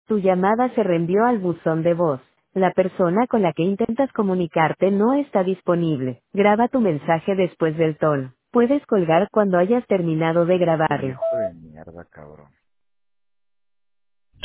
Tu llamada se reenvió al buzón de voz. La persona con la que intentas comunicarte no está disponible. Graba tu mensaje después del tono. Puedes colgar cuando hayas terminado de grabarlo. Hijo de mierda, cabrón.